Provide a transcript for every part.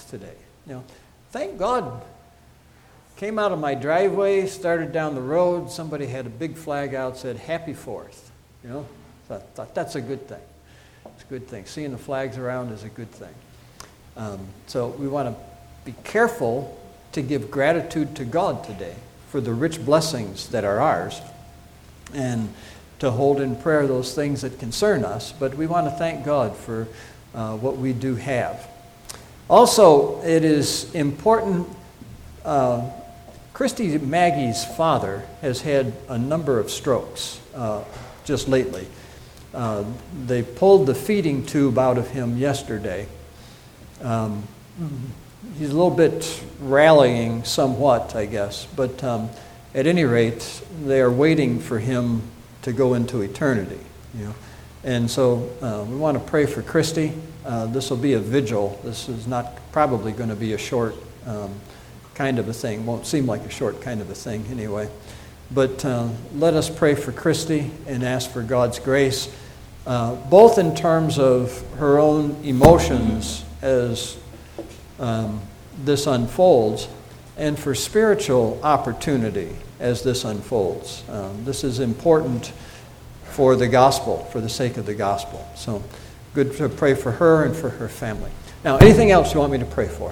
today. Thank God. Came out of my driveway, started down the road. Somebody had a big flag out, said Happy 4th. Thought that's a good thing. It's a good thing. Seeing the flags around is a good thing. So we want to be careful to give gratitude to God today for the rich blessings that are ours, and to hold in prayer those things that concern us. But we want to thank God for what we do have. Also, it is important, Christy Maggie's father has had a number of strokes just lately. They pulled the feeding tube out of him yesterday. He's a little bit rallying somewhat, I guess, but at any rate, they are waiting for him to go into eternity. And so we want to pray for Christy. This will be a vigil. This is not probably going to be a short kind of a thing. Won't seem like a short kind of a thing anyway. But let us pray for Christy and ask for God's grace, both in terms of her own emotions as this unfolds, and for spiritual opportunity as this unfolds. This is important for the gospel, for the sake of the gospel. So good to pray for her and for her family. Now, anything else you want me to pray for?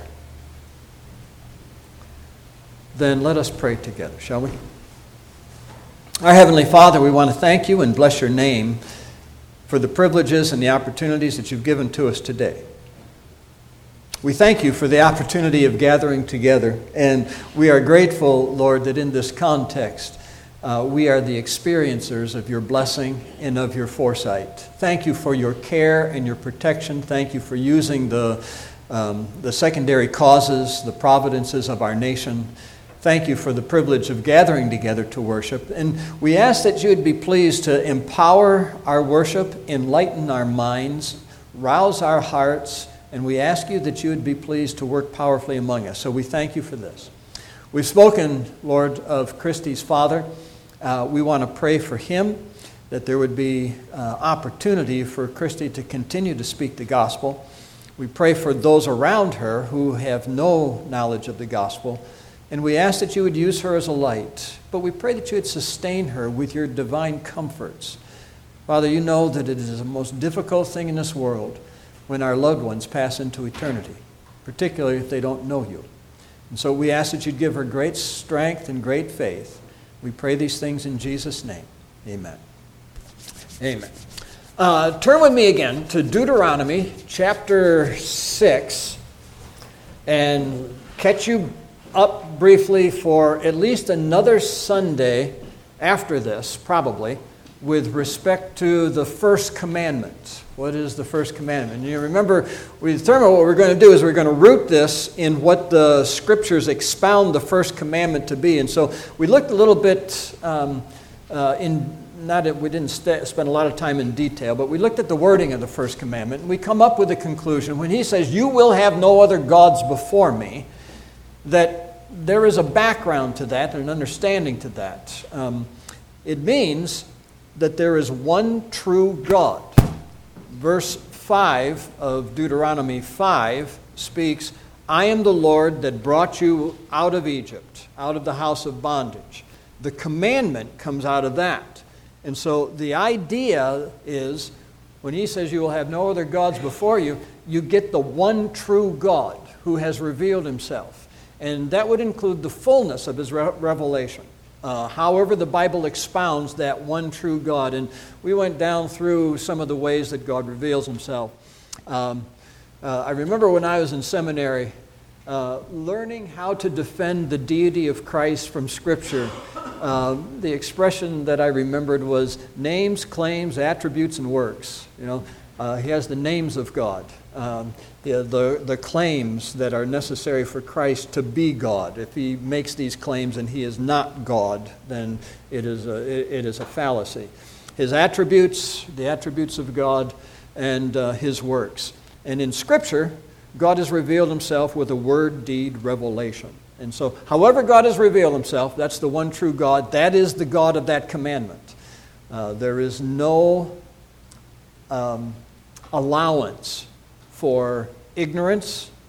Then let us pray together, shall we? Our Heavenly Father, we want to thank you and bless your name for the privileges and the opportunities that you've given to us today. We thank you for the opportunity of gathering together, and we are grateful, Lord, that in this context we are the experiencers of your blessing and of your foresight. Thank you for your care and your protection. Thank you for using the secondary causes, the providences of our nation. Thank you for the privilege of gathering together to worship. And we ask that you would be pleased to empower our worship, enlighten our minds, rouse our hearts, and we ask you that you would be pleased to work powerfully among us. So we thank you for this. We've spoken, Lord, of Christy's father. We want to pray for him, that there would be opportunity for Christy to continue to speak the gospel. We pray for those around her who have no knowledge of the gospel. And we ask that you would use her as a light. But we pray that you would sustain her with your divine comforts. Father, you know that it is the most difficult thing in this world when our loved ones pass into eternity, particularly if they don't know you. And so we ask that you'd give her great strength and great faith. We pray these things in Jesus' name. Amen. Amen. Turn with me again to Deuteronomy chapter 6 and catch you up briefly for at least another Sunday after this, probably, with respect to the first commandment. What is the first commandment? And you remember, we determined what we're going to do is we're going to root this in what the Scriptures expound the first commandment to be. And so we looked a little bit we didn't spend a lot of time in detail, but we looked at the wording of the first commandment, and we come up with a conclusion. When he says, "You will have no other gods before me," that there is a background to that, an understanding to that. It means that there is one true God. Verse 5 of Deuteronomy 5 speaks, "I am the Lord that brought you out of Egypt, out of the house of bondage." The commandment comes out of that. And so the idea is, when he says you will have no other gods before you, you get the one true God who has revealed himself. And that would include the fullness of his revelation. However the Bible expounds that one true God. And we went down through some of the ways that God reveals himself. I remember when I was in seminary, learning how to defend the deity of Christ from Scripture. The expression that I remembered was names, claims, attributes, and works. He has the names of God. The claims that are necessary for Christ to be God. If he makes these claims and he is not God, then it is a fallacy. His attributes, the attributes of God, and his works. And in Scripture, God has revealed himself with a word, deed, revelation. And so, however God has revealed himself, that's the one true God. That is the God of that commandment. There is no allowance for ignorance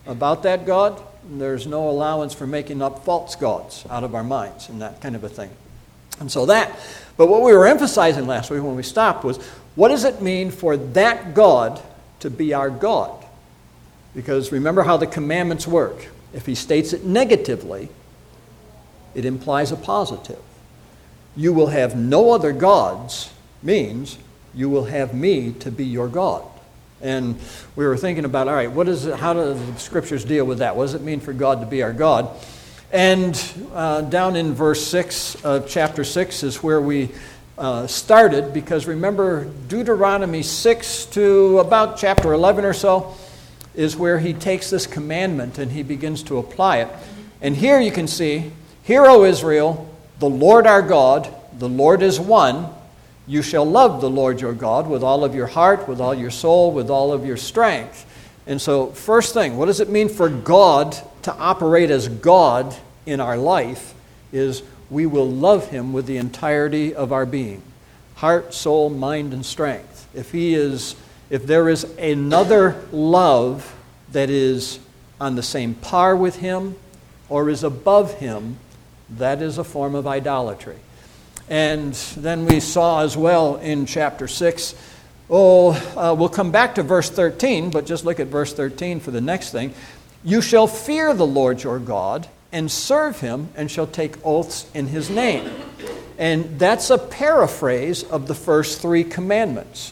about that God. There's no allowance for making up false gods out of our minds and that kind of a thing. And so but what we were emphasizing last week when we stopped was, what does it mean for that God to be our God? Because remember how the commandments work. If he states it negatively, it implies a positive. You will have no other gods means you will have me to be your God. And we were thinking about, all right, how do the scriptures deal with that? What does it mean for God to be our God? And down in verse 6 of chapter 6 is where we started, because remember, Deuteronomy 6 to about chapter 11 or so is where he takes this commandment and he begins to apply it. And here you can see, "Hear, O Israel, the Lord our God, the Lord is one. You shall love the Lord your God with all of your heart, with all your soul, with all of your strength." And so, first thing, what does it mean for God to operate as God in our life is we will love him with the entirety of our being. Heart, soul, mind, and strength. If there is another love that is on the same par with him or is above him, that is a form of idolatry. And then we saw as well in chapter 6, we'll come back to verse 13, but just look at verse 13 for the next thing. "You shall fear the Lord your God and serve him and shall take oaths in his name." And that's a paraphrase of the first three commandments.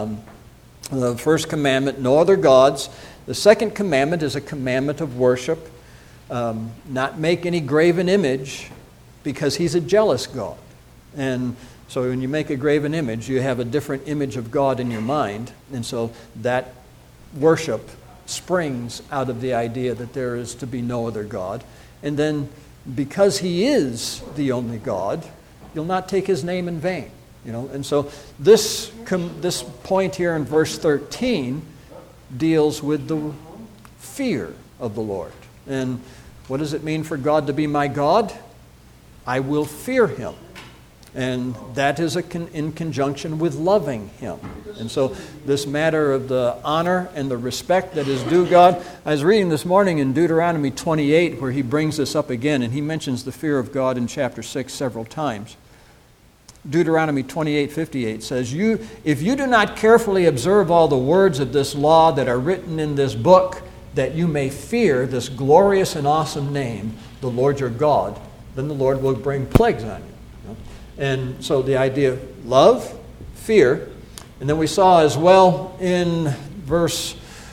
The first commandment, no other gods. The second commandment is a commandment of worship. Not make any graven image, because he's a jealous God. And so when you make a graven image, you have a different image of God in your mind. And so that worship springs out of the idea that there is to be no other God. And then because he is the only God, you'll not take his name in vain. And so this point here in verse 13 deals with the fear of the Lord. And what does it mean for God to be my God? I will fear him. And that is in conjunction with loving him. And so this matter of the honor and the respect that is due God, I was reading this morning in Deuteronomy 28 where he brings this up again, and he mentions the fear of God in chapter 6 several times. Deuteronomy 28:58 says, "If you do not carefully observe all the words of this law that are written in this book, that you may fear this glorious and awesome name, the Lord your God, then the Lord will bring plagues on you." And so the idea of love, fear, and then we saw as well in verse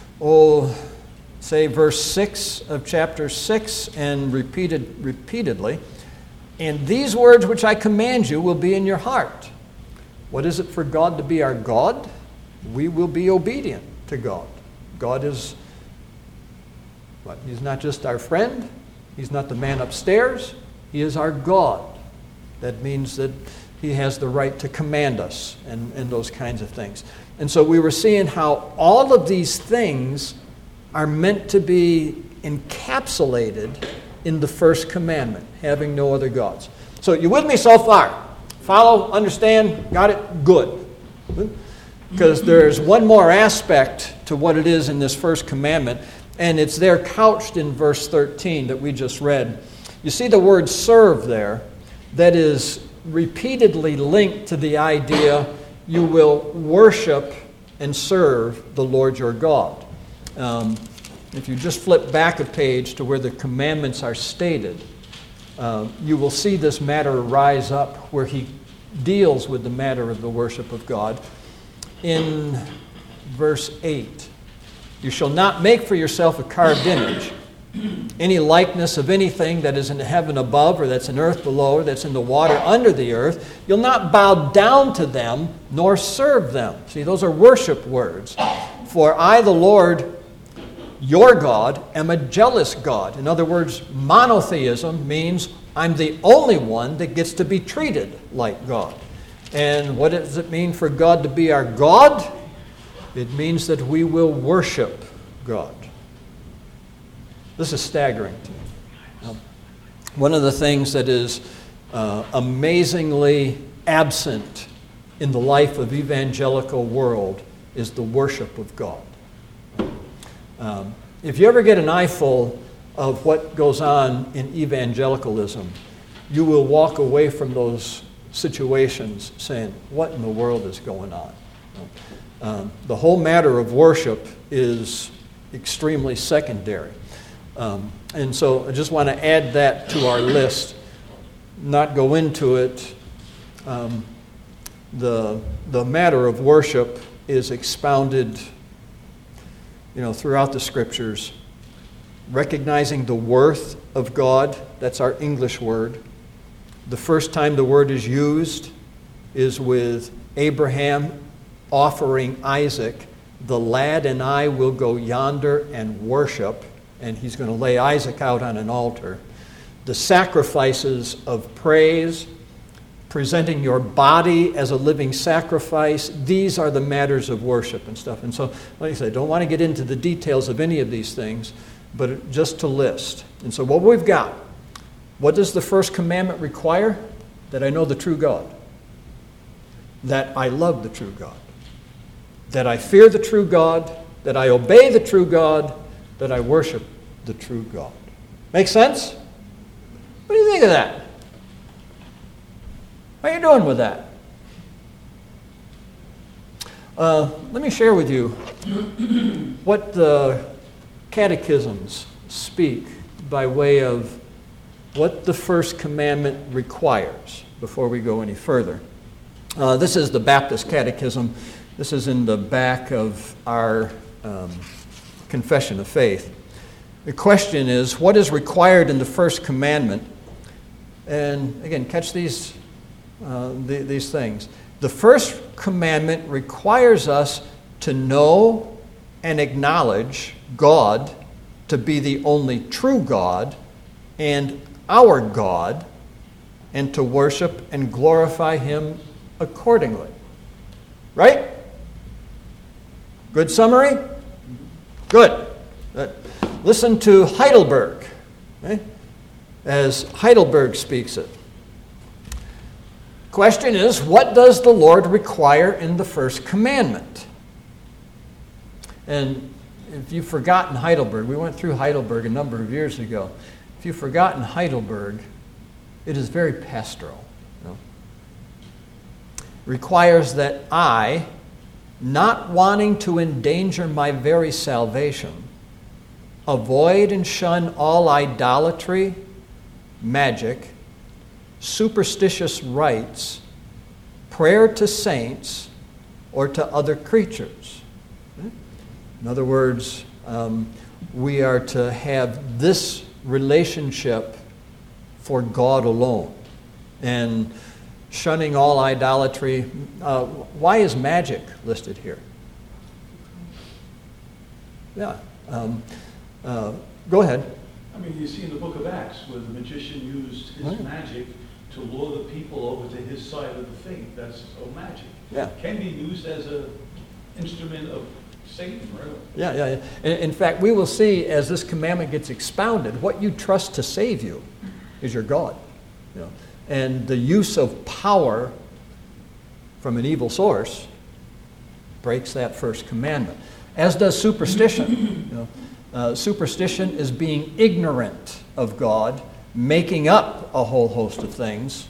6 of chapter 6 and repeatedly, "And these words which I command you will be in your heart." What is it for God to be our God? We will be obedient to God. God is what? He's not just our friend. He's not the man upstairs. He is our God. That means that he has the right to command us and those kinds of things. And so we were seeing how all of these things are meant to be encapsulated in the first commandment, having no other gods. So you with me so far? Follow, understand, got it? Good. Because there's one more aspect to what it is in this first commandment, and it's there couched in verse 13 that we just read. You see the word serve there. That is repeatedly linked to the idea you will worship and serve the Lord your God. If you just flip back a page to where the commandments are stated, you will see this matter rise up where he deals with the matter of the worship of God. In verse 8, "You shall not make for yourself a carved image, any likeness of anything that is in heaven above, or that's in earth below, or that's in the water under the earth. You'll not bow down to them, nor serve them." See, those are worship words. "For I, the Lord, your God, am a jealous God." In other words, monotheism means I'm the only one that gets to be treated like God. And what does it mean for God to be our God? It means that we will worship God. This is staggering to me. One of the things that is amazingly absent in the life of evangelical world is the worship of God. if you ever get an eyeful of what goes on in evangelicalism, you will walk away from those situations saying, what in the world is going on? The whole matter of worship is extremely secondary. And so I just want to add that to our list, not go into it. The matter of worship is expounded, throughout the Scriptures. Recognizing the worth of God, that's our English word. The first time the word is used is with Abraham offering Isaac. The lad and I will go yonder and worship, and he's going to lay Isaac out on an altar. The sacrifices of praise, presenting your body as a living sacrifice, these are the matters of worship and stuff. And so, like I said, I don't want to get into the details of any of these things, but just to list. And so what we've got, what does the first commandment require? That I know the true God. That I love the true God. That I fear the true God. That I obey the true God. That I worship the true God. Make sense? What do you think of that? How are you doing with that? Let me share with you what the catechisms speak by way of what the first commandment requires before we go any further. This is the Baptist Catechism. This is in the back of our Confession of Faith. The question is, what is required in the first commandment? And again, catch these things. The first commandment requires us to know and acknowledge God to be the only true God and our God, and to worship and glorify Him accordingly. Right? Good summary? Good. Listen to Heidelberg, as Heidelberg speaks it. Question is, what does the Lord require in the first commandment? And if you've forgotten Heidelberg, we went through Heidelberg a number of years ago. If you've forgotten Heidelberg, it is very pastoral. Requires that I, not wanting to endanger my very salvation, avoid and shun all idolatry, magic, superstitious rites, prayer to saints, or to other creatures. In other words, we are to have this relationship for God alone. And shunning all idolatry. Why is magic listed here? Yeah. Go ahead. I mean, you see in the book of Acts where the magician used his magic to lure the people over to his side of the faith. That's magic. Yeah. It can be used as an instrument of Satan, really. Yeah. In fact, we will see as this commandment gets expounded, what you trust to save you is your God. And the use of power from an evil source breaks that first commandment. As does superstition. Superstition is being ignorant of God, making up a whole host of things,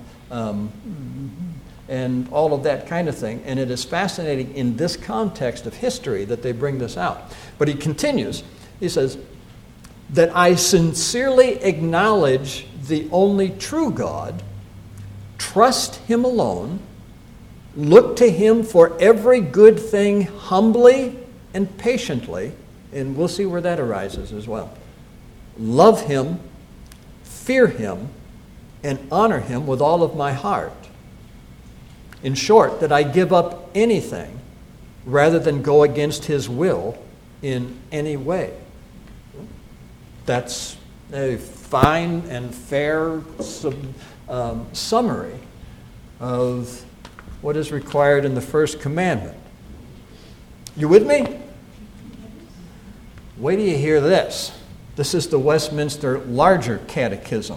and all of that kind of thing. And it is fascinating in this context of history that they bring this out. But he continues. He says, that I sincerely acknowledge the only true God, trust Him alone, look to Him for every good thing humbly and patiently, and we'll see where that arises as well. Love Him, fear Him, and honor Him with all of my heart. In short, that I give up anything rather than go against His will in any way. That's a fine and fair summary of what is required in the first commandment. You with me? Wait till you hear this. This is the Westminster Larger Catechism.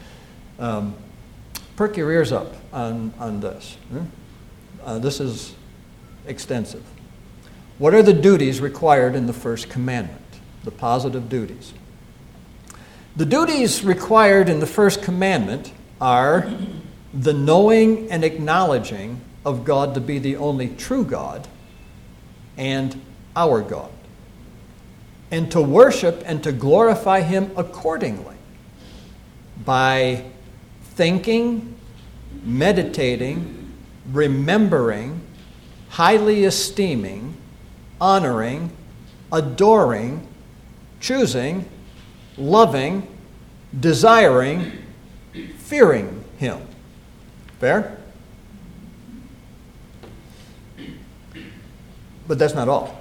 Perk your ears up on this. This is extensive. What are the duties required in the first commandment? the positive duties. The duties required in the first commandment are the knowing and acknowledging of God to be the only true God and our God, and to worship and to glorify Him accordingly by thinking, meditating, remembering, highly esteeming, honoring, adoring, choosing, loving, desiring, fearing Him. Fair? But that's not all.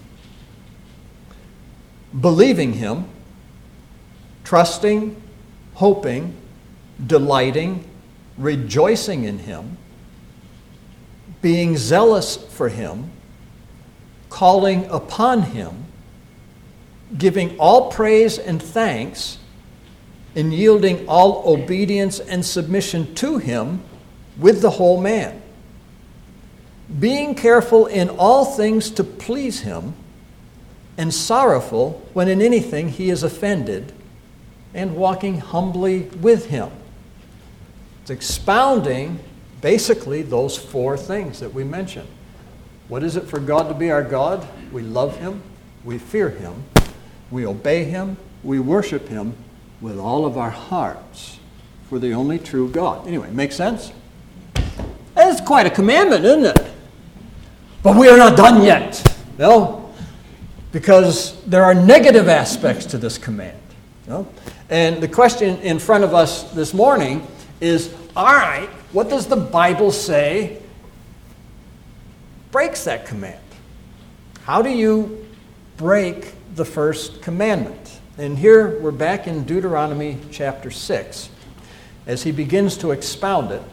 Believing Him, trusting, hoping, delighting, rejoicing in Him, being zealous for Him, calling upon Him, giving all praise and thanks, and yielding all obedience and submission to Him with the whole man. Being careful in all things to please Him, and sorrowful when in anything He is offended, and walking humbly with Him. It's expounding basically those four things that we mentioned. What is it for God to be our God? We love Him, we fear Him, we obey Him, we worship Him with all of our hearts for the only true God. Anyway, make sense? That's quite a commandment, isn't it? But we are not done yet. No, because there are negative aspects to this command. No? And the question in front of us this morning is, all right, what does the Bible say breaks that command? How do you break the first commandment? And here we're back in Deuteronomy chapter 6 as he begins to expound it.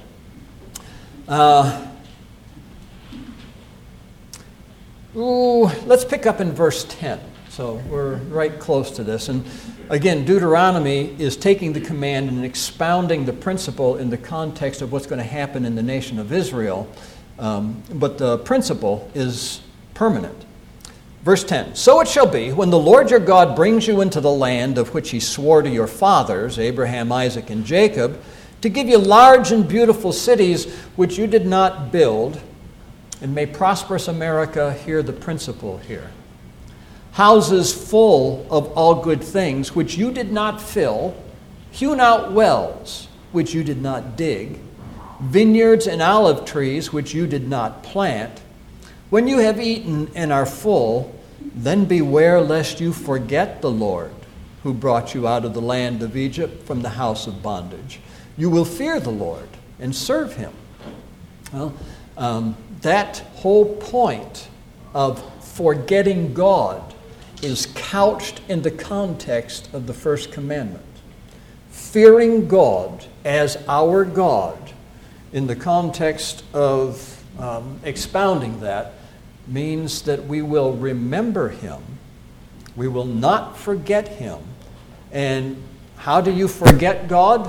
Let's pick up in verse 10. So we're right close to this. And again, Deuteronomy is taking the command and expounding the principle in the context of what's going to happen in the nation of Israel. But the principle is permanent. Verse 10, "So it shall be, when the Lord your God brings you into the land of which He swore to your fathers, Abraham, Isaac, and Jacob, to give you large and beautiful cities which you did not build," and may prosperous America hear the principle here, "houses full of all good things which you did not fill, hewn out wells which you did not dig, vineyards and olive trees which you did not plant. When you have eaten and are full, then beware lest you forget the Lord who brought you out of the land of Egypt from the house of bondage. You will fear the Lord and serve Him." Well, that whole point of forgetting God is couched in the context of the first commandment. Fearing God as our God in the context of expounding that means that we will remember Him. We will not forget Him. And how do you forget God?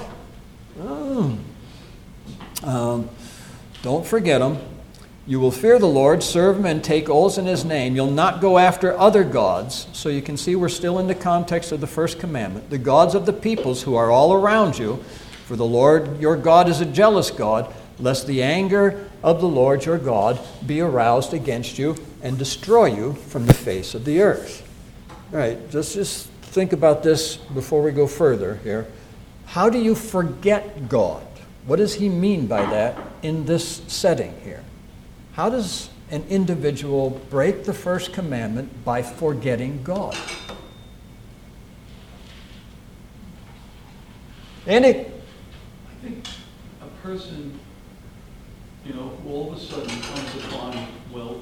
Don't forget Him. You will fear the Lord, serve Him, and take oaths in His name. You'll not go after other gods. So you can see we're still in the context of the first commandment. The gods of the peoples who are all around you. For the Lord your God is a jealous God, lest the anger of the Lord your God be aroused against you and destroy you from the face of the earth. All right, let's just think about this before we go further here. How do you forget God? What does he mean by that in this setting here? How does an individual break the first commandment by forgetting God? Andy? I think a person, who all of a sudden comes upon wealth,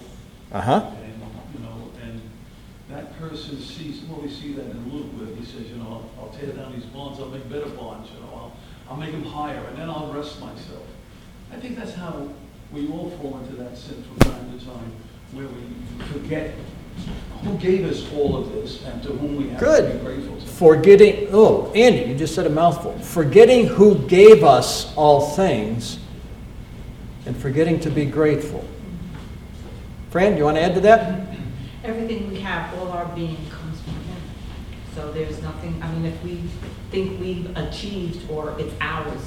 and that person sees, we see that in Luke where he says, I'll tear down these barns, I'll make better barns, I'll make them higher, and then I'll rest myself. I think that's how we all fall into that sin from time to time, where we forget who gave us all of this and to whom we have to be grateful to. Forgetting, Andy, you just said a mouthful. Forgetting who gave us all things and forgetting to be grateful. Fran, do you want to add to that? Everything we have, all our being comes from Him. So there's nothing, I mean, if we think we've achieved or it's ours,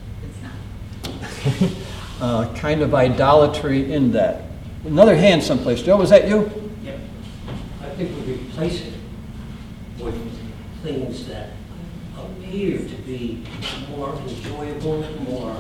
it's not. Kind of idolatry in that. Another hand someplace. Joe, was that you? Yeah. I think we replace it with things that appear to be more enjoyable, more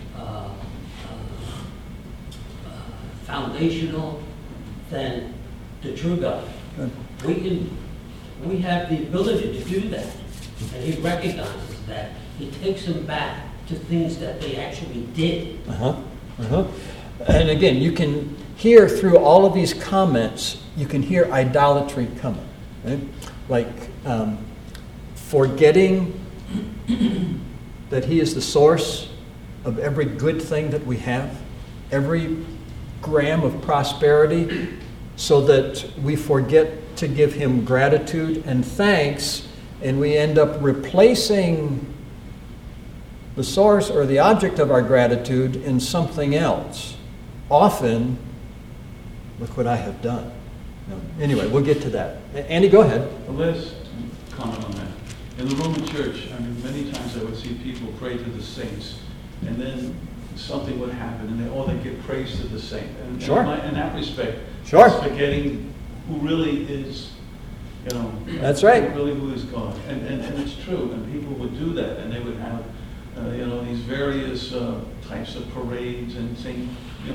foundational than the true God. Good. We have the ability to do that, and he recognizes that. He takes them back to things that they actually did. And again, you can hear through all of these comments, you can hear idolatry coming. Right? Like forgetting that he is the source of every good thing that we have, every gram of prosperity, so that we forget to give him gratitude and thanks, and we end up replacing the source or the object of our gratitude in something else. Often, look what I have done. Anyway, we'll get to that. Andy, go ahead. The last comment on that. In the Roman Church, I mean, many times I would see people pray to the saints, and then something would happen, and they'd give praise to the saint. And Sure. In that respect, Sure. it's forgetting who really is, That's right. really who is God. And it's true, and people would do that, and they would have, these various types of parades and sing,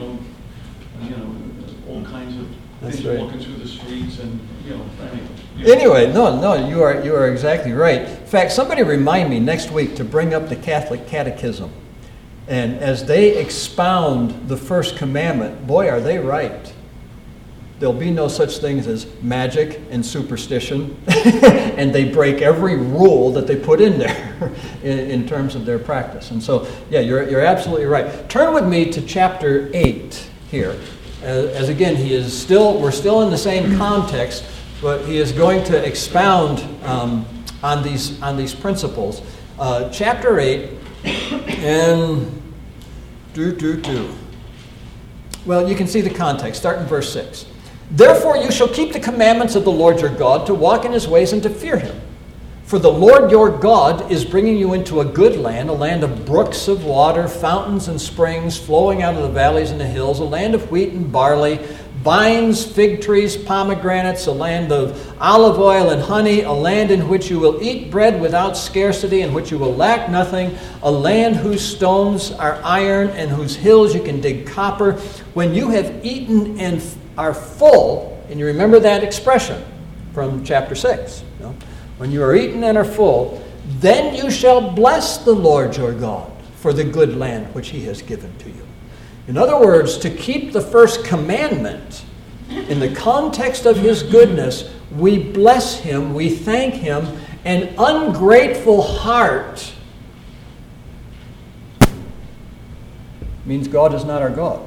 all kinds of That's things, right. walking through the streets, and Anyway, no, you are exactly right. In fact, somebody remind me next week to bring up the Catholic Catechism. And as they expound the first commandment, boy, are they right. There'll be no such things as magic and superstition, and they break every rule that they put in there in terms of their practice. And so, yeah, you're absolutely right. Turn with me to chapter 8 here. As again, we're still in the same context, but he is going to expound on these principles. Chapter 8, and well, you can see the context. Start in verse 6. Therefore you shall keep the commandments of the Lord your God, to walk in his ways and to fear him. For the Lord your God is bringing you into a good land, a land of brooks of water, fountains and springs flowing out of the valleys and the hills, a land of wheat and barley, vines, fig trees, pomegranates, a land of olive oil and honey, a land in which you will eat bread without scarcity, in which you will lack nothing, a land whose stones are iron and whose hills you can dig copper. When you have eaten and are full, and you remember that expression from chapter 6, when you are eaten and are full, then you shall bless the Lord your God for the good land which he has given to you. In other words, to keep the first commandment in the context of his goodness, we bless him, we thank him. An ungrateful heart means God is not our God.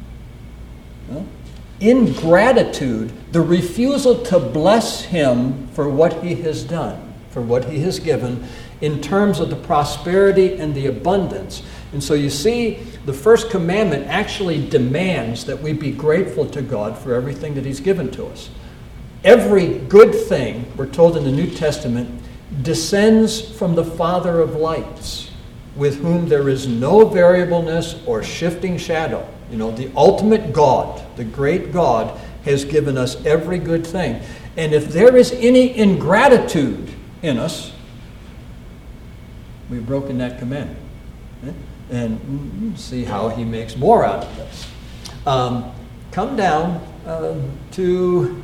Ingratitude, the refusal to bless him for what he has done, for what he has given, in terms of the prosperity and the abundance. And so you see, the first commandment actually demands that we be grateful to God for everything that he's given to us. Every good thing, we're told in the New Testament, descends from the Father of lights, with whom there is no variableness or shifting shadow. The ultimate God, the great God, has given us every good thing. And if there is any ingratitude in us, we've broken that commandment. And see how he makes more out of this. Come down to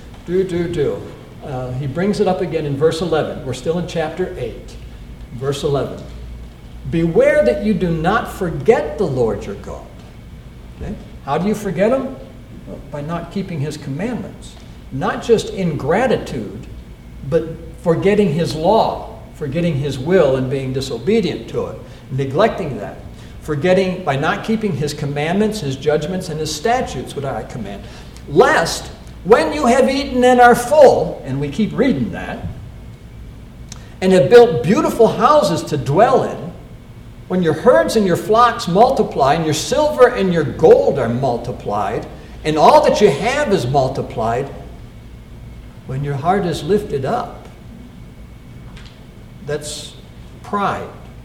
he brings it up again in verse 11. We're still in chapter 8, verse 11. Beware that you do not forget the Lord your God. Okay? How do you forget him? Well, by not keeping his commandments. Not just ingratitude, but forgetting his law, forgetting his will and being disobedient to it. Neglecting that, forgetting by not keeping his commandments, his judgments, and his statutes, what I command. Lest, when you have eaten and are full, and we keep reading that, and have built beautiful houses to dwell in, when your herds and your flocks multiply, and your silver and your gold are multiplied, and all that you have is multiplied, when your heart is lifted up, That's pride.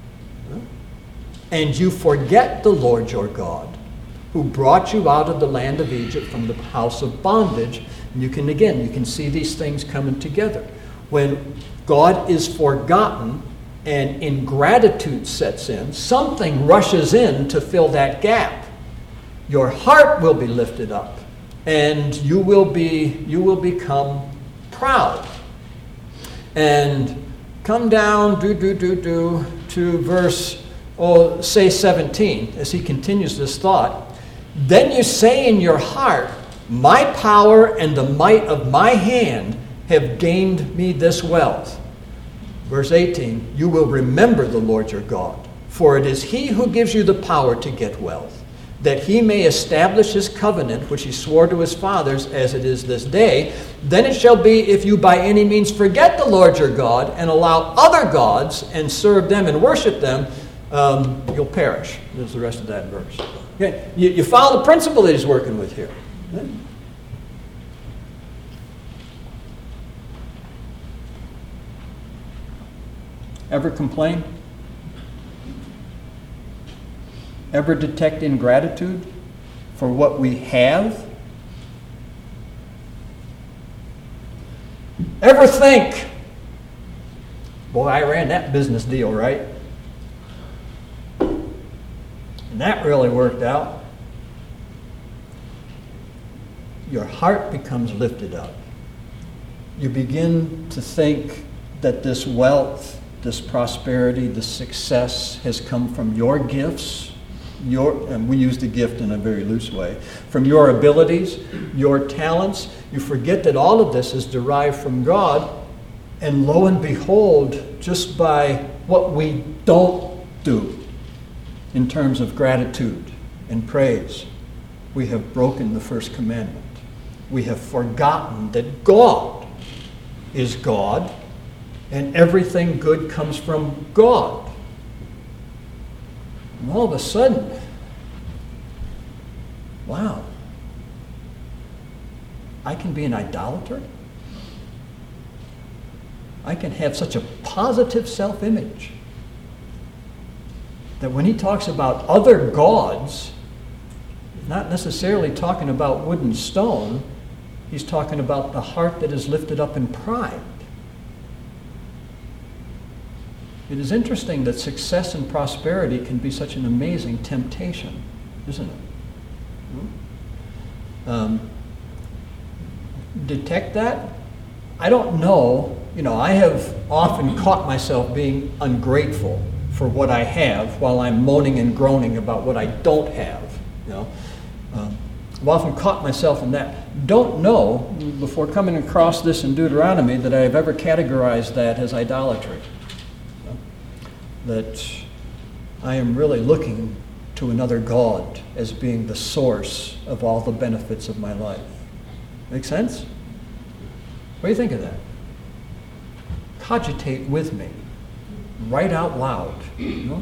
And you forget the Lord your God, who brought you out of the land of Egypt from the house of bondage. And you can see these things coming together. When God is forgotten and ingratitude sets in, something rushes in to fill that gap. Your heart will be lifted up, and you will become proud. And come down, to verse, say 17, as he continues this thought. Then you say in your heart, my power and the might of my hand have gained me this wealth. Verse 18, you will remember the Lord your God, for it is he who gives you the power to get wealth, that he may establish his covenant, which he swore to his fathers, as it is this day. Then it shall be, if you by any means forget the Lord your God and allow other gods and serve them and worship them, you'll perish. There's the rest of that verse. Okay. You follow the principle that he's working with here. Okay. Ever complain? Ever detect ingratitude for what we have? Ever think, boy, I ran that business deal, right? And that really worked out. Your heart becomes lifted up. You begin to think that this wealth, this prosperity, this success has come from your gifts, and we use the gift in a very loose way, from your abilities, your talents. You forget that all of this is derived from God, and lo and behold, just by what we don't do in terms of gratitude and praise, we have broken the first commandment. We have forgotten that God is God, and everything good comes from God. And all of a sudden, wow, I can be an idolater? I can have such a positive self-image that when he talks about other gods, he's not necessarily talking about wood and stone, he's talking about the heart that is lifted up in pride. It is interesting that success and prosperity can be such an amazing temptation, isn't it? Detect that? I don't know. I have often caught myself being ungrateful for what I have while I'm moaning and groaning about what I don't have. I've often caught myself in that. Don't know, before coming across this in Deuteronomy, that I've ever categorized that as idolatry. That I am really looking to another God as being the source of all the benefits of my life. Make sense? What do you think of that? Cogitate with me. Write out loud. I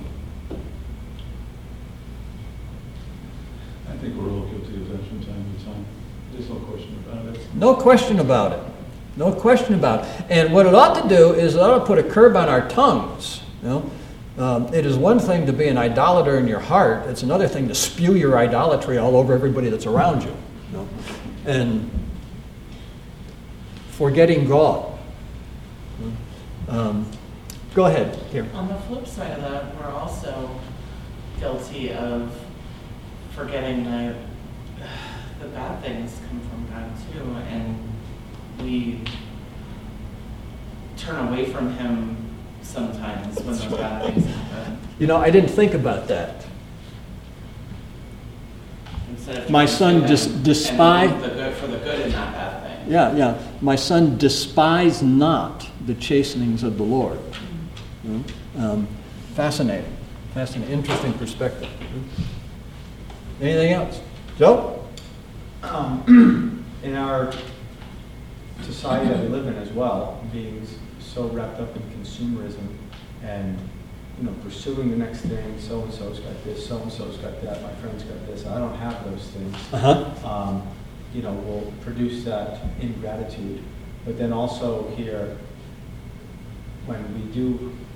think we're all guilty of that from time to time. There's no question about it. No question about it. No question about it. And what it ought to do is it ought to put a curb on our tongues. It is one thing to be an idolater in your heart. It's another thing to spew your idolatry all over everybody that's around you. And forgetting God. Go ahead. Here. On the flip side of that, we're also guilty of forgetting that the bad things come from God too, and we turn away from Him sometimes when those bad things happen. I didn't think about that. Instead of My trying son to despised the good for the good in that bad thing. Yeah. My son, despise not the chastenings of the Lord. Fascinating. Interesting perspective. Anything else? Joe? In our society that we live in as well, being so wrapped up in consumerism and pursuing the next thing, so-and-so's got this, so-and-so's got that, my friend's got this, I don't have those things, will produce that ingratitude. But then also here, when we do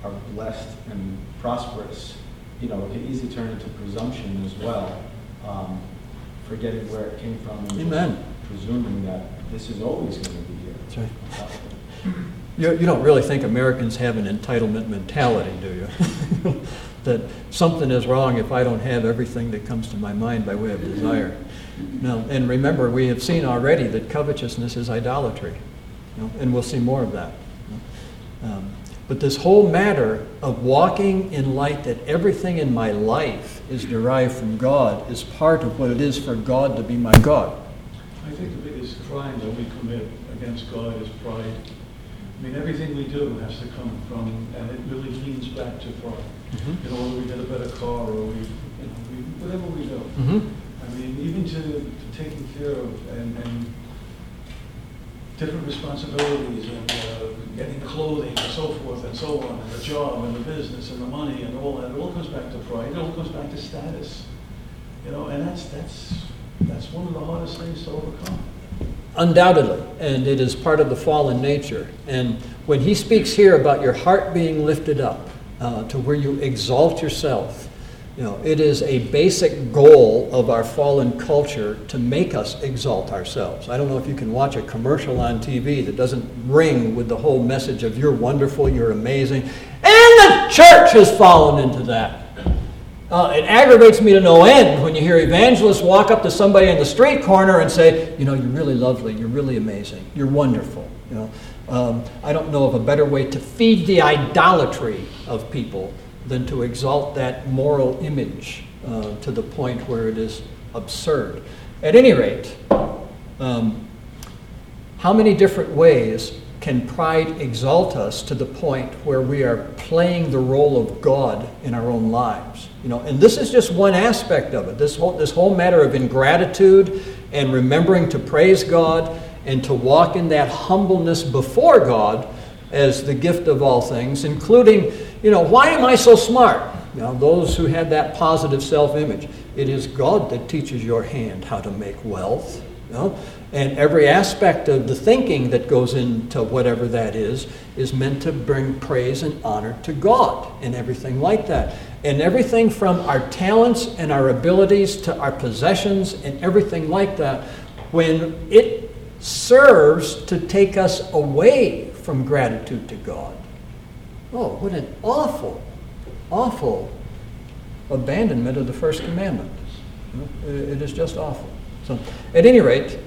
are blessed and prosperous, it can easily turn into presumption as well, forgetting where it came from and Amen. just presuming that this is always going to be here. That's right. You don't really think Americans have an entitlement mentality, do you? That something is wrong if I don't have everything that comes to my mind by way of desire. No, and remember, we have seen already that covetousness is idolatry, and we'll see more of that. But this whole matter of walking in light that everything in my life is derived from God is part of what it is for God to be my God. I think the biggest crime that we commit against God is pride. I mean, everything we do has to come from, and it really leans back to pride. Mm-hmm. Whether we get a better car or whatever we do. Mm-hmm. I mean, even to taking care of and different responsibilities and getting clothing and so forth and so on, and the job and the business and the money and all that, it all comes back to pride. It all comes back to status. And that's one of the hardest things to overcome. Undoubtedly, and it is part of the fallen nature. And when he speaks here about your heart being lifted up to where you exalt yourself, it is a basic goal of our fallen culture to make us exalt ourselves. I don't know if you can watch a commercial on TV that doesn't ring with the whole message of you're wonderful, you're amazing, and the church has fallen into that. It aggravates me to no end when you hear evangelists walk up to somebody in the street corner and say, you're really lovely, you're really amazing, you're wonderful. I don't know of a better way to feed the idolatry of people than to exalt that moral image to the point where it is absurd. At any rate, how many different ways can pride exalt us to the point where we are playing the role of God in our own lives? And this is just one aspect of it. This whole matter of ingratitude and remembering to praise God and to walk in that humbleness before God as the gift of all things, including, why am I so smart? Those who have that positive self-image. It is God that teaches your hand how to make wealth. And every aspect of the thinking that goes into whatever that is meant to bring praise and honor to God and everything like that. And everything from our talents and our abilities to our possessions and everything like that, when it serves to take us away from gratitude to God. Oh, what an awful, awful abandonment of the first commandment. It is just awful. So, at any rate,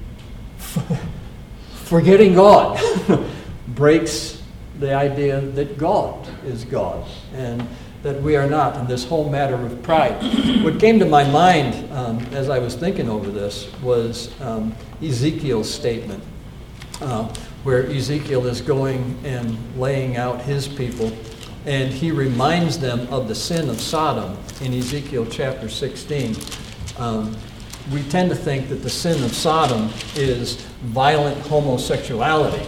forgetting God breaks the idea that God is God and that we are not, in this whole matter of pride. What came to my mind as I was thinking over this was Ezekiel's statement, where Ezekiel is going and laying out his people, and he reminds them of the sin of Sodom in Ezekiel chapter 16. We tend to think that the sin of Sodom is violent homosexuality.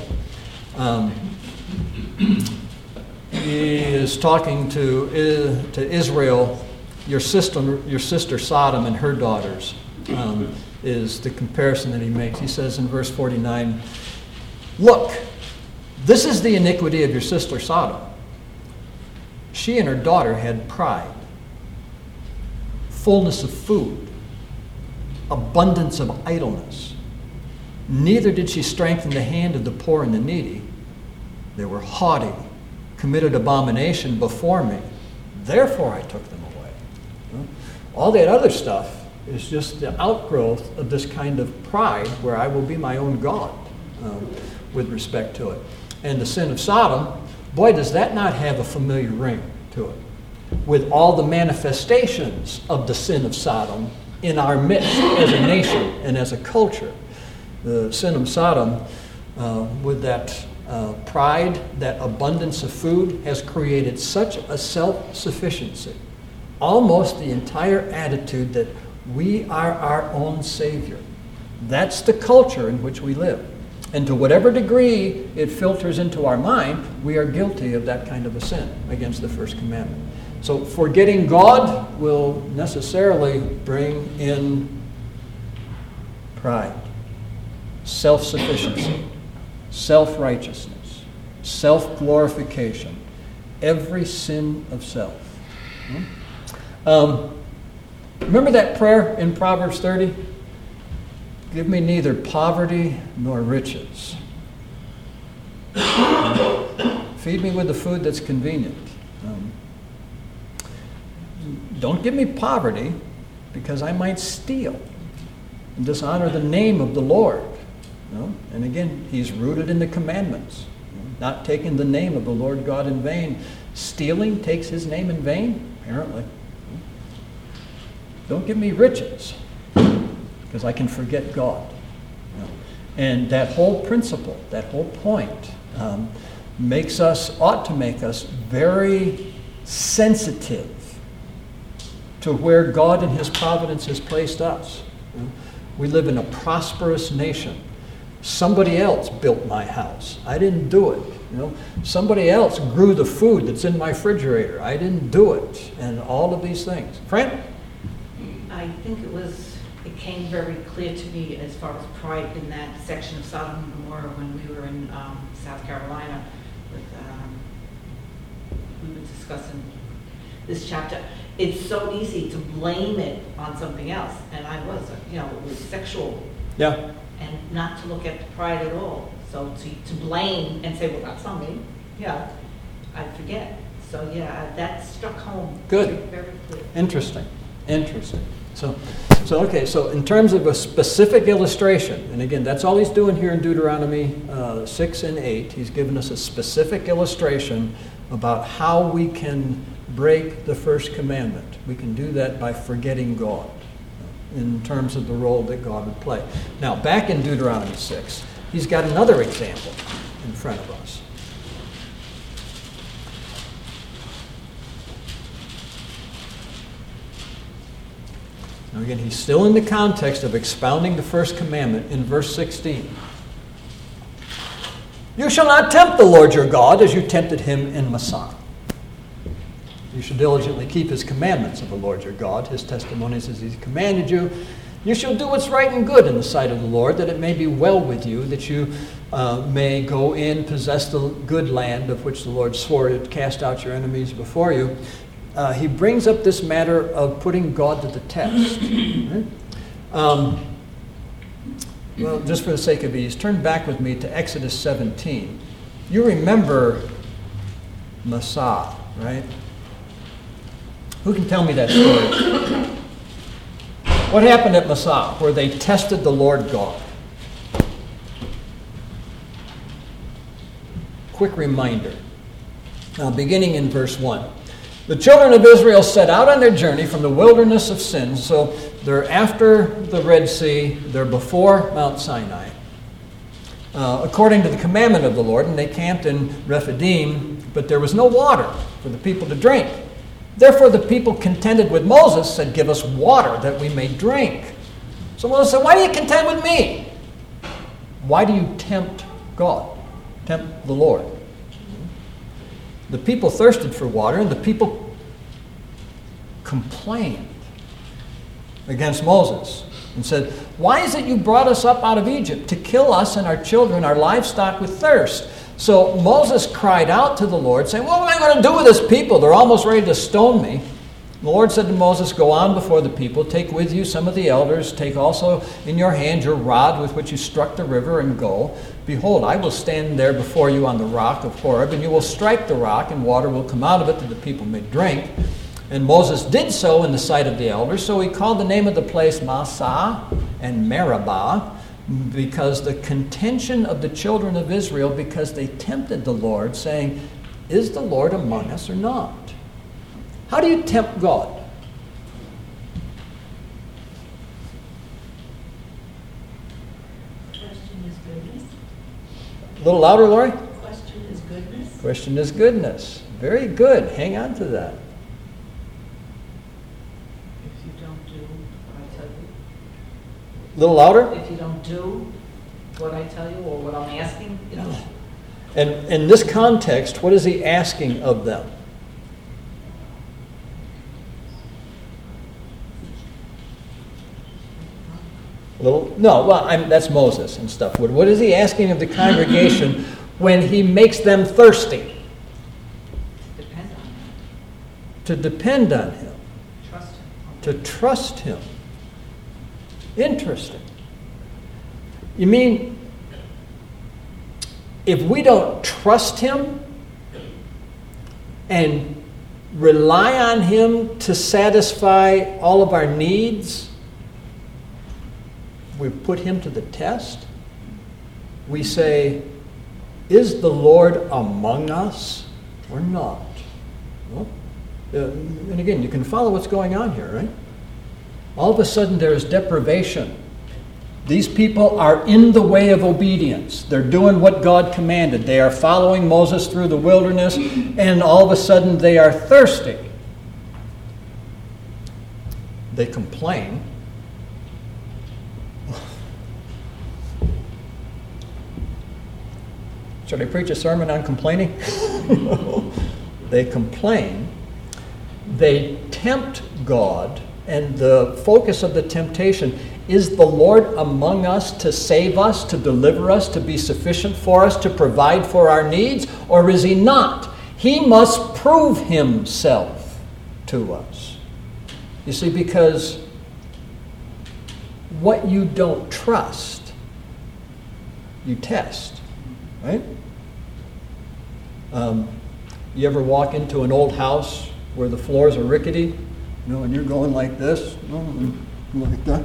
He is talking to Israel, your sister Sodom and her daughters, is the comparison that he makes. He says in verse 49, "Look, this is the iniquity of your sister Sodom. She and her daughter had pride, fullness of food, abundance of idleness. Neither did she strengthen the hand of the poor and the needy. They were haughty, committed abomination before me. Therefore I took them away." All that other stuff is just the outgrowth of this kind of pride where I will be my own God with respect to it. And the sin of Sodom, boy, does that not have a familiar ring to it. With all the manifestations of the sin of Sodom in our midst as a nation and as a culture. The sin of Sodom, with that pride, that abundance of food, has created such a self-sufficiency, almost the entire attitude that we are our own Savior. That's the culture in which we live. And to whatever degree it filters into our mind, we are guilty of that kind of a sin against the first commandment. So forgetting God will necessarily bring in pride, self-sufficiency, self-righteousness, self-glorification, every sin of self. Remember that prayer in Proverbs 30? Give me neither poverty nor riches. Feed me with the food that's convenient. Don't give me poverty, because I might steal and dishonor the name of the Lord. And again, he's rooted in the commandments. Not taking the name of the Lord God in vain. Stealing takes his name in vain, apparently. Don't give me riches, because I can forget God. And that whole principle, that whole point, ought to make us very sensitive to where God in his providence has placed us. We live in a prosperous nation. Somebody else built my house. I didn't do it. Somebody else grew the food that's in my refrigerator. I didn't do it. And all of these things. Fran? I think it came very clear to me as far as pride in that section of Sodom and Gomorrah when we were in South Carolina. We were discussing this chapter. It's so easy to blame it on something else. And I was, it was sexual. Yeah. And not to look at the pride at all. So to blame and say, well, that's on me. Yeah, I forget. So yeah, that struck home. Good. Very clear. Interesting. So in terms of a specific illustration, and again, that's all he's doing here in Deuteronomy 6 and 8. He's given us a specific illustration about how we can break the first commandment. We can do that by forgetting God in terms of the role that God would play. Now, back in Deuteronomy 6, he's got another example in front of us. Now again, he's still in the context of expounding the first commandment in verse 16. You shall not tempt the Lord your God as you tempted him in Massah. You shall diligently keep his commandments of the Lord your God, his testimonies as he commanded you. You shall do what's right and good in the sight of the Lord, that it may be well with you, that you may go in, possess the good land of which the Lord swore to cast out your enemies before you. He brings up this matter of putting God to the test. Right? Well, just for the sake of ease, turn back with me to Exodus 17. You remember Massah, right? Who can tell me that story? What happened at Massah where they tested the Lord God? Quick reminder. Now, beginning in verse 1. The children of Israel set out on their journey from the wilderness of sin. So they're after the Red Sea. They're before Mount Sinai. According to the commandment of the Lord, and they camped in Rephidim, but there was no water for the people to drink. Therefore the people contended with Moses, said, give us water that we may drink. So Moses said, why do you contend with me? Why do you tempt God? Tempt the Lord. The people thirsted for water, and the people complained against Moses and said, why is it you brought us up out of Egypt to kill us and our children, our livestock with thirst? So Moses cried out to the Lord, saying, what am I going to do with this people? They're almost ready to stone me. The Lord said to Moses, go on before the people, take with you some of the elders, take also in your hand your rod with which you struck the river, and go. Behold, I will stand there before you on the rock of Horeb, and you will strike the rock, and water will come out of it that the people may drink. And Moses did so in the sight of the elders, so he called the name of the place Massah and Meribah, because the contention of the children of Israel, because they tempted the Lord, saying, is the Lord among us or not? How do you tempt God? Question is goodness. A little louder, Lori? Question is goodness. Question is goodness. Very good. Hang on to that. If you don't do what I tell you. A little louder? If you don't do what I tell you or what I'm asking, And in this context, what is he asking of them? That's Moses and stuff. What is he asking of the congregation when he makes them thirsty? The depend on him, To depend on him, trust him. to trust him. Interesting. You mean, if we don't trust him and rely on him to satisfy all of our needs, we put him to the test? We say, is the Lord among us or not? Well, and again, you can follow what's going on here, right? All of a sudden there is deprivation. These people are in the way of obedience. They're doing what God commanded. They are following Moses through the wilderness, and all of a sudden they are thirsty. They complain. Should I preach a sermon on complaining? They complain. They tempt God, and the focus of the temptation is the Lord among us to save us, to deliver us, to be sufficient for us, to provide for our needs, or is he not? He must prove himself to us. You see, because what you don't trust, you test, right? You ever walk into an old house where the floors are rickety, and you're going like this, like that,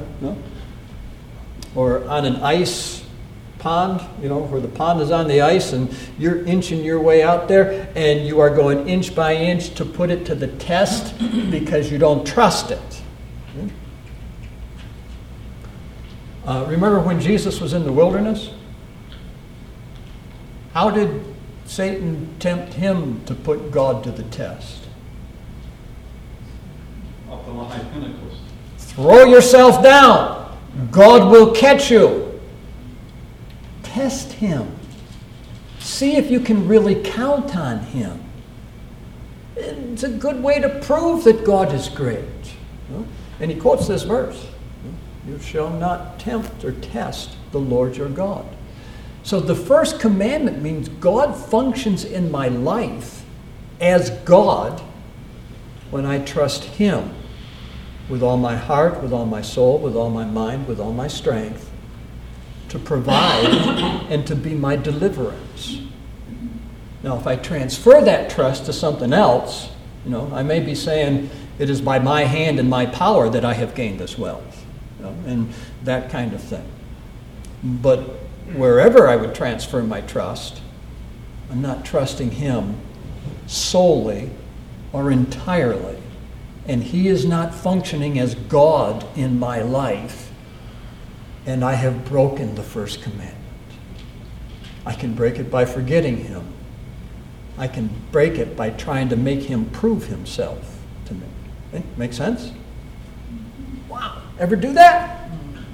or on an ice pond, where the pond is on the ice and you're inching your way out there and you are going inch by inch to put it to the test because you don't trust it. Remember when Jesus was in the wilderness? How did Satan tempt him to put God to the test? Up on the high pinnacles. Throw yourself down. God will catch you. Test him. See if you can really count on him. It's a good way to prove that God is great. And he quotes this verse. You shall not tempt or test the Lord your God. So the first commandment means God functions in my life as God when I trust him with all my heart, with all my soul, with all my mind, with all my strength, to provide and to be my deliverance. Now, if I transfer that trust to something else, I may be saying it is by my hand and my power that I have gained this wealth, and that kind of thing. But wherever I would transfer my trust, I'm not trusting him solely or entirely. And he is not functioning as God in my life, and I have broken the first commandment. I can break it by forgetting him. I can break it by trying to make him prove himself to me. Okay? Make sense? Wow. Ever do that?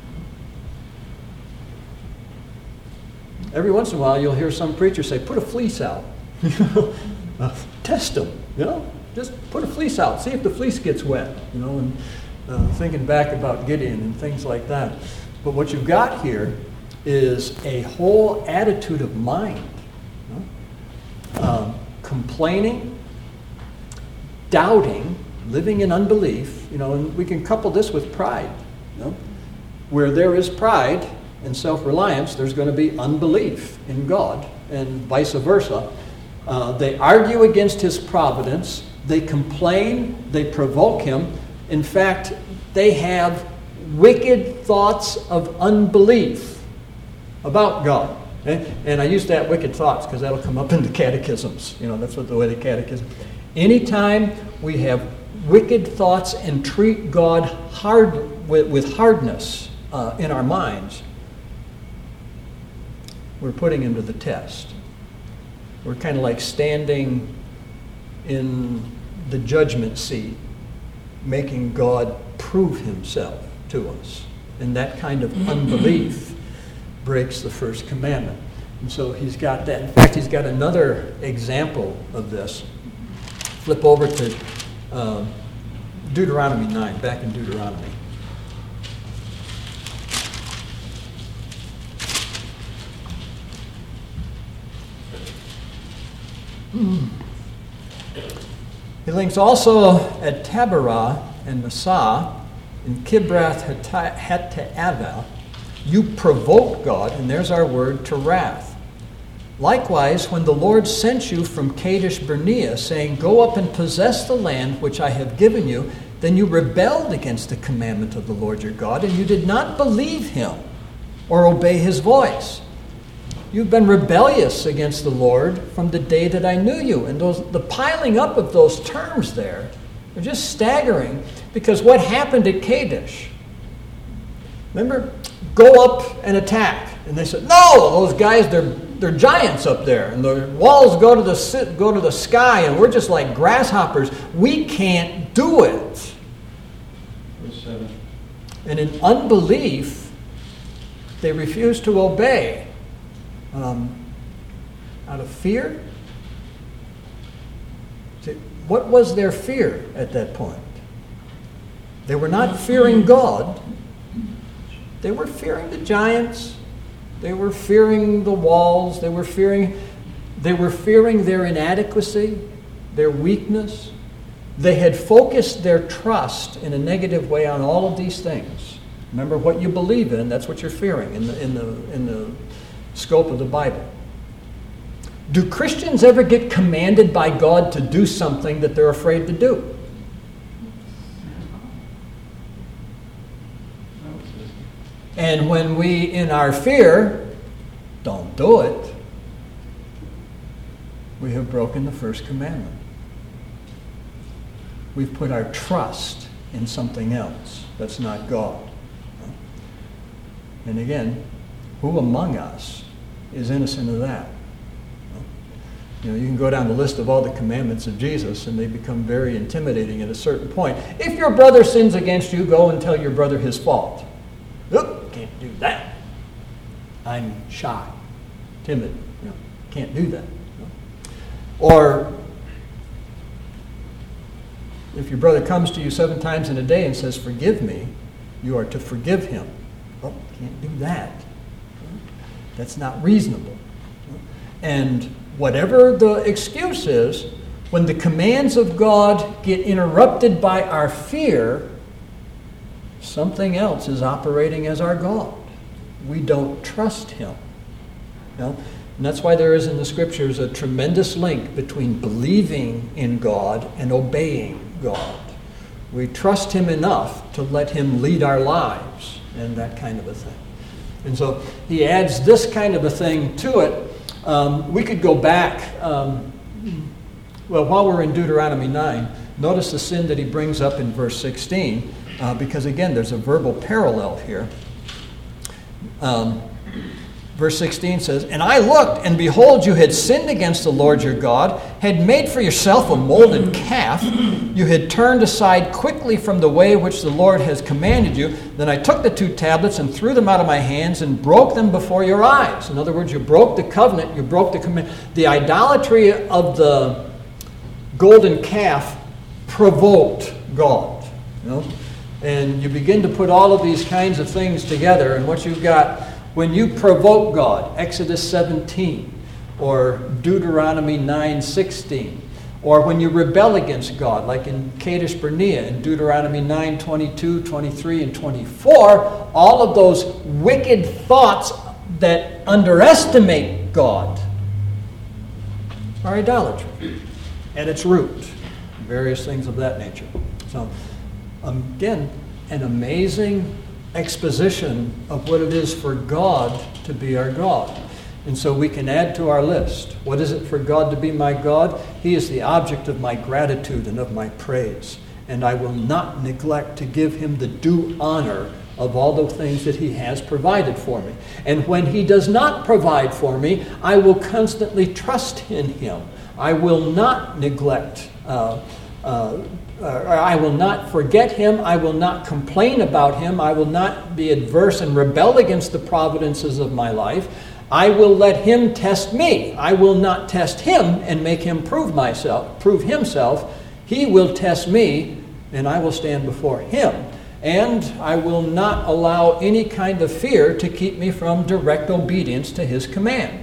Every once in a while you'll hear some preacher say, put a fleece out. Test him, Just put a fleece out, see if the fleece gets wet, and thinking back about Gideon and things like that. But what you've got here is a whole attitude of mind. Complaining, doubting, living in unbelief, and we can couple this with pride. Where there is pride and self-reliance, there's going to be unbelief in God, and vice versa. They argue against his providence. They complain, they provoke him. In fact, they have wicked thoughts of unbelief about God. And I use that wicked thoughts because that'll come up in the catechisms. That's what the way the catechism. Anytime we have wicked thoughts and treat God with hardness in our minds, we're putting him to the test. We're kind of like standing in the judgment seat, making God prove himself to us. And that kind of unbelief breaks the first commandment. And so he's got that. In fact, he's got another example of this. Flip over to Deuteronomy 9, back in Deuteronomy. He links also at Taberah and Massah, in Kibroth Hattaavah, you provoked God, and there's our word, to wrath. Likewise, when the Lord sent you from Kadesh Barnea, saying, go up and possess the land which I have given you, then you rebelled against the commandment of the Lord your God, and you did not believe him or obey his voice. You've been rebellious against the Lord from the day that I knew you. And the piling up of those terms there are just staggering, because what happened at Kadesh? Remember? Go up and attack. And they said, no, those guys, they're giants up there. And the walls go to the sky, and we're just like grasshoppers. We can't do it. Verse 7. And in unbelief, they refused to obey. Out of fear? What was their fear at that point? They were not fearing God. They were fearing the giants. They were fearing the walls. They were fearing their inadequacy, their weakness. They had focused their trust in a negative way on all of these things. Remember, what you believe in, that's what you're fearing in the scope of the Bible. Do Christians ever get commanded by God to do something that they're afraid to do? And when we, in our fear, don't do it, we have broken the first commandment. We've put our trust in something else that's not God. And again, who among us is innocent of that? You know, you can go down the list of all the commandments of Jesus, and they become very intimidating at a certain point. If your brother sins against you, go and tell your brother his fault. Look, can't do that. I'm shy, timid. You know, can't do that. Or if your brother comes to you 7 times in a day and says, forgive me, you are to forgive him. Well, can't do that. That's not reasonable. And whatever the excuse is, when the commands of God get interrupted by our fear, something else is operating as our God. We don't trust him. You know? And that's why there is in the scriptures a tremendous link between believing in God and obeying God. We trust him enough to let him lead our lives and that kind of a thing. And so he adds this kind of a thing to it. We could go back, while we're in Deuteronomy 9, notice the sin that he brings up in verse 16, because again, there's a verbal parallel here. Verse 16 says, and I looked, and behold, you had sinned against the Lord your God, had made for yourself a molded calf. You had turned aside quickly from the way which the Lord has commanded you. Then I took the 2 tablets and threw them out of my hands and broke them before your eyes. In other words, you broke the covenant, you broke the command. The idolatry of the golden calf provoked God. You know? And you begin to put all of these kinds of things together, and what you've got, when you provoke God, Exodus 17, or Deuteronomy 9:16, or when you rebel against God, like in Kadesh Barnea, in Deuteronomy 9:22, 23, and 24, all of those wicked thoughts that underestimate God are idolatry at its root, various things of that nature. So, again, an amazing exposition of what it is for God to be our God. And so we can add to our list. What is it for God to be my God? He is the object of my gratitude and of my praise. And I will not neglect to give him the due honor of all the things that he has provided for me. And when he does not provide for me, I will constantly trust in him. I will not neglect I will not forget him. I will not complain about him. I will not be adverse and rebel against the providences of my life. I will let him test me. I will not test him and make him prove himself. He will test me, and I will stand before him. And I will not allow any kind of fear to keep me from direct obedience to his command.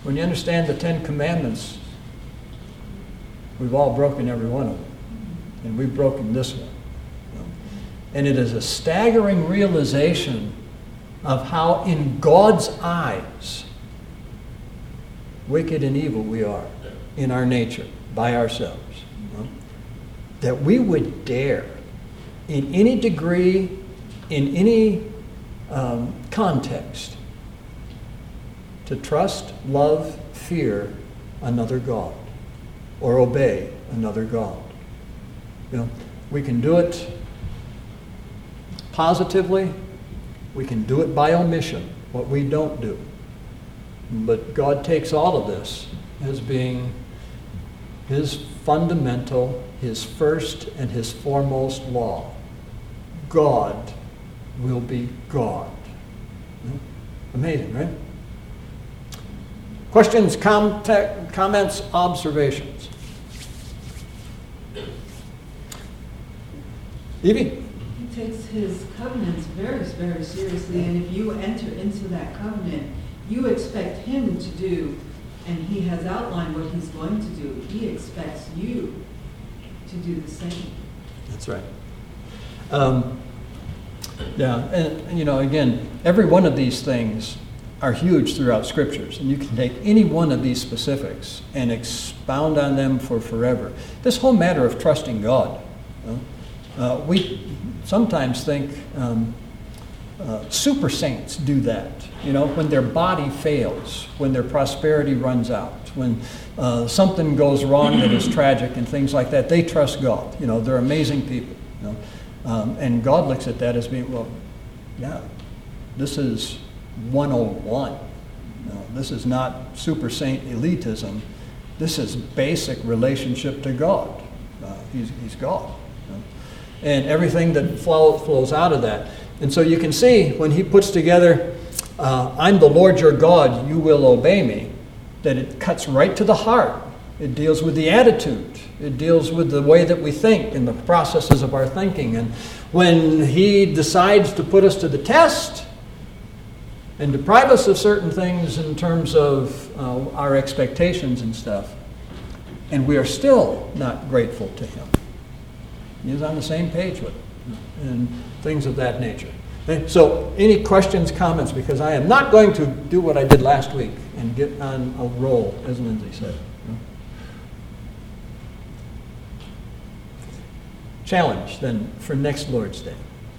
When you understand the 10 Commandments, we've all broken every one of them. And we've broken this one. And it is a staggering realization of how, in God's eyes, wicked and evil we are in our nature, by ourselves. That we would dare, in any degree, in any context, to trust, love, fear another God, or obey another God. We can do it positively, we can do it by omission, what we don't do. But God takes all of this as being His fundamental, His first and His foremost law. God will be God. Amazing, right? Questions, comments, observations? Evie? He takes his covenants very, very seriously, and if you enter into that covenant, you expect him to do, and he has outlined what he's going to do. He expects you to do the same. That's right. And again, every one of these things are huge throughout Scriptures, and you can take any one of these specifics and expound on them for forever. This whole matter of trusting God, we sometimes think super saints do that. When their body fails, when their prosperity runs out, when something goes wrong that is tragic and things like that, they trust God. They're amazing people. And God looks at that as being, this is 101. This is not super saint elitism. This is basic relationship to God. He's God. And everything that flows out of that. And so you can see when he puts together, I'm the Lord your God, you will obey me, that it cuts right to the heart. It deals with the attitude. It deals with the way that we think and the processes of our thinking. And when he decides to put us to the test and deprive us of certain things in terms of our expectations and stuff, and we are still not grateful to him, he's on the same page with it and things of that nature. Okay? So any questions, comments? Because I am not going to do what I did last week and get on a roll, as Lindsay said. Challenge then for next Lord's Day.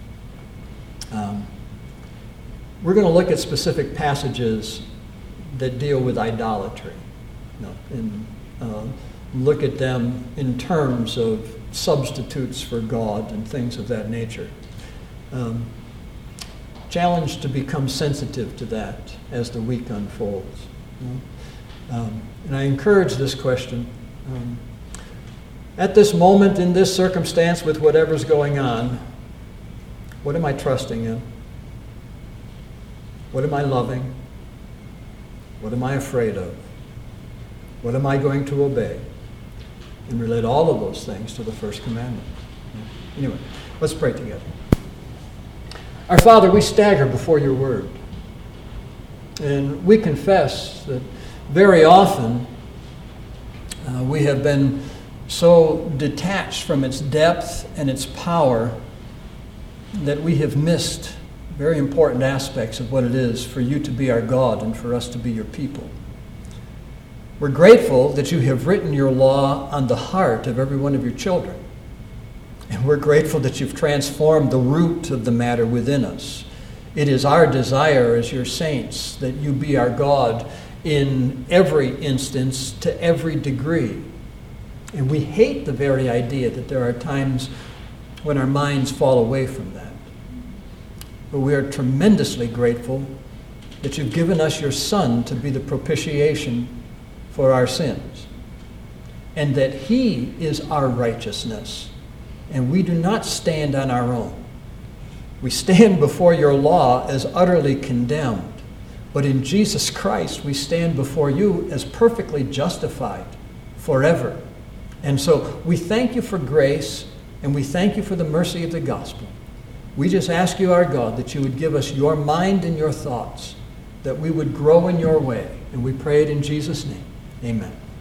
We're going to look at specific passages that deal with idolatry, and look at them in terms of substitutes for God and things of that nature. Challenge to become sensitive to that as the week unfolds. And I encourage this question. At this moment, in this circumstance, with whatever's going on, what am I trusting in? What am I loving? What am I afraid of? What am I going to obey? And relate all of those things to the first commandment. Anyway, let's pray together. Our Father, we stagger before your word. And we confess that very often we have been so detached from its depth and its power that we have missed very important aspects of what it is for you to be our God and for us to be your people. We're grateful that you have written your law on the heart of every one of your children. And we're grateful that you've transformed the root of the matter within us. It is our desire as your saints that you be our God in every instance, to every degree. And we hate the very idea that there are times when our minds fall away from that. But we are tremendously grateful that you've given us your Son to be the propitiation for our sins, and that he is our righteousness, and we do not stand on our own. We stand before your law as utterly condemned, but in Jesus Christ we stand before you as perfectly justified forever. And so we thank you for grace, and we thank you for the mercy of the gospel. We just ask you, our God, that you would give us your mind and your thoughts, that we would grow in your way, And we pray it in Jesus' name. Amen.